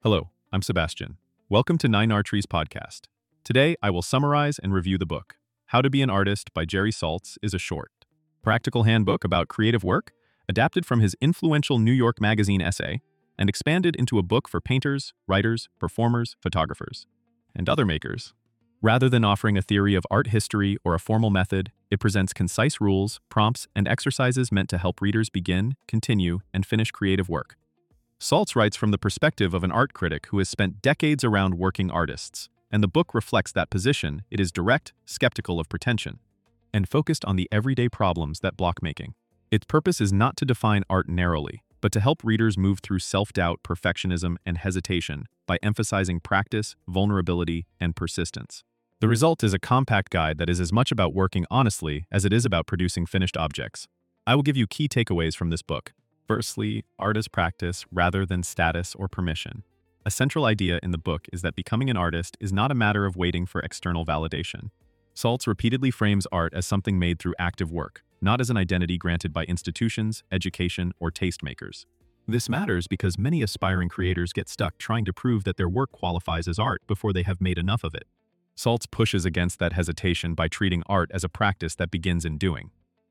Hello, I'm Sebastian. Welcome to Nine Archery's podcast. Today, I will summarize and review the book. How to Be an Artist by Jerry Saltz is a short, practical handbook about creative work, adapted from his influential New York Magazine essay, and expanded into a book for painters, writers, performers, photographers, and other makers. Rather than offering a theory of art history or a formal method, it presents concise rules, prompts, and exercises meant to help readers begin, continue, and finish creative work. Saltz writes from the perspective of an art critic who has spent decades around working artists, and the book reflects that position. It is direct, skeptical of pretension, and focused on the everyday problems that block making. Its purpose is not to define art narrowly, but to help readers move through self-doubt, perfectionism, and hesitation by emphasizing practice, vulnerability, and persistence. The result is a compact guide that is as much about working honestly as it is about producing finished objects. I will give you key takeaways from this book. Firstly, art is practice rather than status or permission. A central idea in the book is that becoming an artist is not a matter of waiting for external validation. Saltz repeatedly frames art as something made through active work, not as an identity granted by institutions, education, or tastemakers. This matters because many aspiring creators get stuck trying to prove that their work qualifies as art before they have made enough of it. Saltz pushes against that hesitation by treating art as a practice that begins in doing.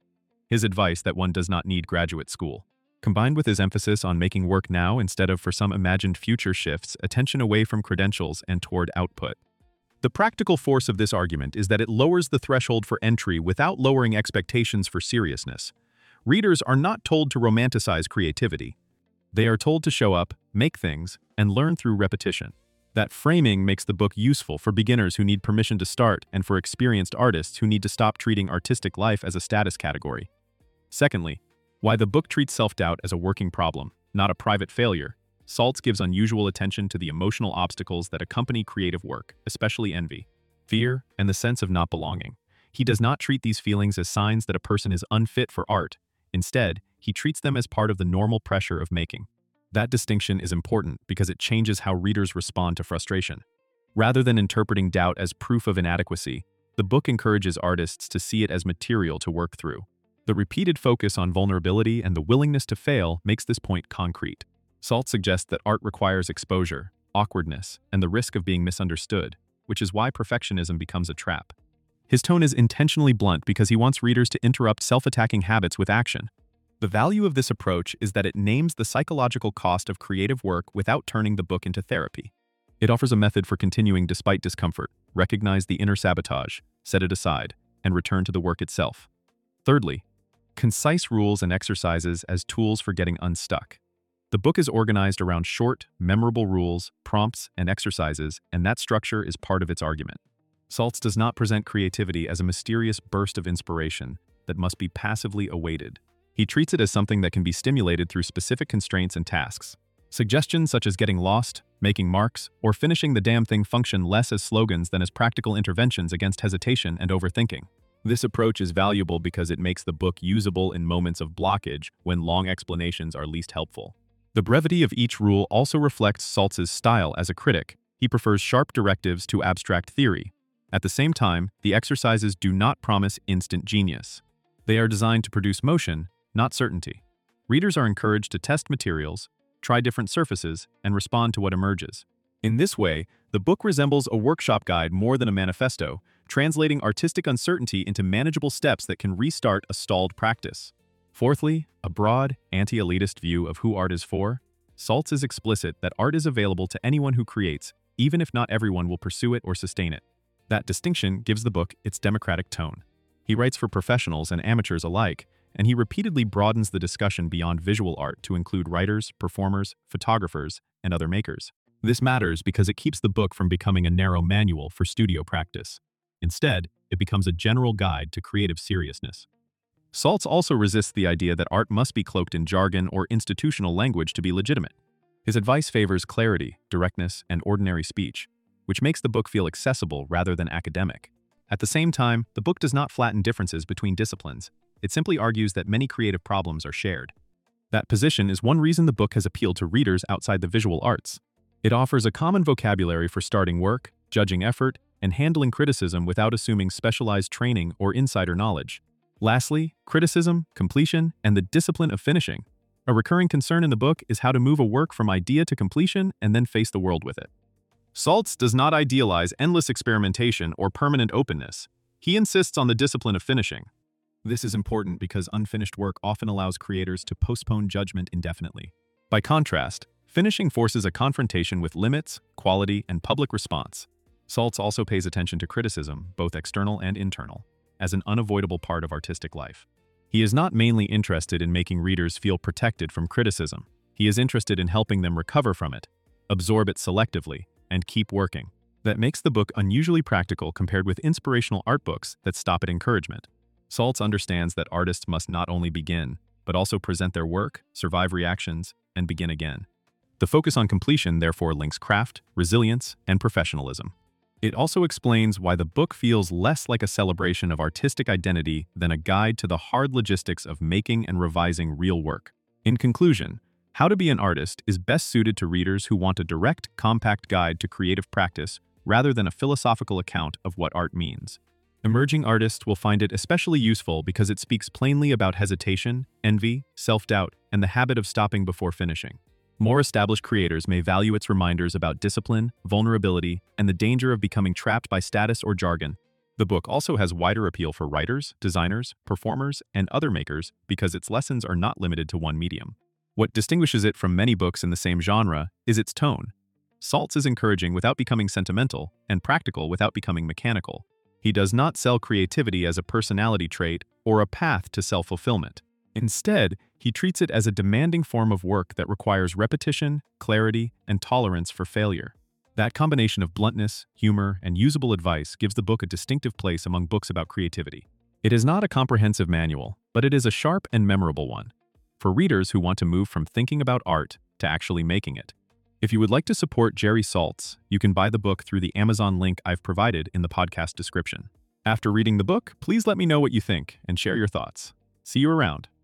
His advice that one does not need graduate school, combined with his emphasis on making work now instead of for some imagined future, shifts attention away from credentials and toward output. The practical force of this argument is that it lowers the threshold for entry without lowering expectations for seriousness. Readers are not told to romanticize creativity. They are told to show up, make things, and learn through repetition. That framing makes the book useful for beginners who need permission to start and for experienced artists who need to stop treating artistic life as a status category. Secondly, why the book treats self-doubt as a working problem, not a private failure. Saltz gives unusual attention to the emotional obstacles that accompany creative work, especially envy, fear, and the sense of not belonging. He does not treat these feelings as signs that a person is unfit for art. Instead, he treats them as part of the normal pressure of making. That distinction is important because it changes how readers respond to frustration. Rather than interpreting doubt as proof of inadequacy, the book encourages artists to see it as material to work through. The repeated focus on vulnerability and the willingness to fail makes this point concrete. Saltz suggests that art requires exposure, awkwardness, and the risk of being misunderstood, which is why perfectionism becomes a trap. His tone is intentionally blunt because he wants readers to interrupt self-attacking habits with action. The value of this approach is that it names the psychological cost of creative work without turning the book into therapy. It offers a method for continuing despite discomfort, recognize the inner sabotage, set it aside, and return to the work itself. Thirdly, concise rules and exercises as tools for getting unstuck. The book is organized around short, memorable rules, prompts, and exercises, and that structure is part of its argument. Saltz does not present creativity as a mysterious burst of inspiration that must be passively awaited. He treats it as something that can be stimulated through specific constraints and tasks. Suggestions such as getting lost, making marks, or finishing the damn thing function less as slogans than as practical interventions against hesitation and overthinking. This approach is valuable because it makes the book usable in moments of blockage when long explanations are least helpful. The brevity of each rule also reflects Saltz's style as a critic. He prefers sharp directives to abstract theory. At the same time, the exercises do not promise instant genius. They are designed to produce motion, not certainty. Readers are encouraged to test materials, try different surfaces, and respond to what emerges. In this way, the book resembles a workshop guide more than a manifesto, translating artistic uncertainty into manageable steps that can restart a stalled practice. Fourthly, a broad, anti-elitist view of who art is for. Saltz is explicit that art is available to anyone who creates, even if not everyone will pursue it or sustain it. That distinction gives the book its democratic tone. He writes for professionals and amateurs alike, and he repeatedly broadens the discussion beyond visual art to include writers, performers, photographers, and other makers. This matters because it keeps the book from becoming a narrow manual for studio practice. Instead, it becomes a general guide to creative seriousness. Saltz also resists the idea that art must be cloaked in jargon or institutional language to be legitimate. His advice favors clarity, directness, and ordinary speech, which makes the book feel accessible rather than academic. At the same time, the book does not flatten differences between disciplines. It simply argues that many creative problems are shared. That position is one reason the book has appealed to readers outside the visual arts. It offers a common vocabulary for starting work, judging effort, and handling criticism without assuming specialized training or insider knowledge. Lastly, criticism, completion, and the discipline of finishing. A recurring concern in the book is how to move a work from idea to completion and then face the world with it. Saltz does not idealize endless experimentation or permanent openness. He insists on the discipline of finishing. This is important because unfinished work often allows creators to postpone judgment indefinitely. By contrast, finishing forces a confrontation with limits, quality, and public response. Saltz also pays attention to criticism, both external and internal, as an unavoidable part of artistic life. He is not mainly interested in making readers feel protected from criticism. He is interested in helping them recover from it, absorb it selectively, and keep working. That makes the book unusually practical compared with inspirational art books that stop at encouragement. Saltz understands that artists must not only begin, but also present their work, survive reactions, and begin again. The focus on completion therefore links craft, resilience, and professionalism. It also explains why the book feels less like a celebration of artistic identity than a guide to the hard logistics of making and revising real work. In conclusion, How to Be an Artist is best suited to readers who want a direct, compact guide to creative practice rather than a philosophical account of what art means. Emerging artists will find it especially useful because it speaks plainly about hesitation, envy, self-doubt, and the habit of stopping before finishing. More established creators may value its reminders about discipline, vulnerability, and the danger of becoming trapped by status or jargon. The book also has wider appeal for writers, designers, performers, and other makers because its lessons are not limited to one medium. What distinguishes it from many books in the same genre is its tone. Saltz is encouraging without becoming sentimental, and practical without becoming mechanical. He does not sell creativity as a personality trait or a path to self-fulfillment. Instead, he treats it as a demanding form of work that requires repetition, clarity, and tolerance for failure. That combination of bluntness, humor, and usable advice gives the book a distinctive place among books about creativity. It is not a comprehensive manual, but it is a sharp and memorable one, for readers who want to move from thinking about art to actually making it. If you would like to support Jerry Saltz, you can buy the book through the Amazon link I've provided in the podcast description. After reading the book, please let me know what you think and share your thoughts. See you around.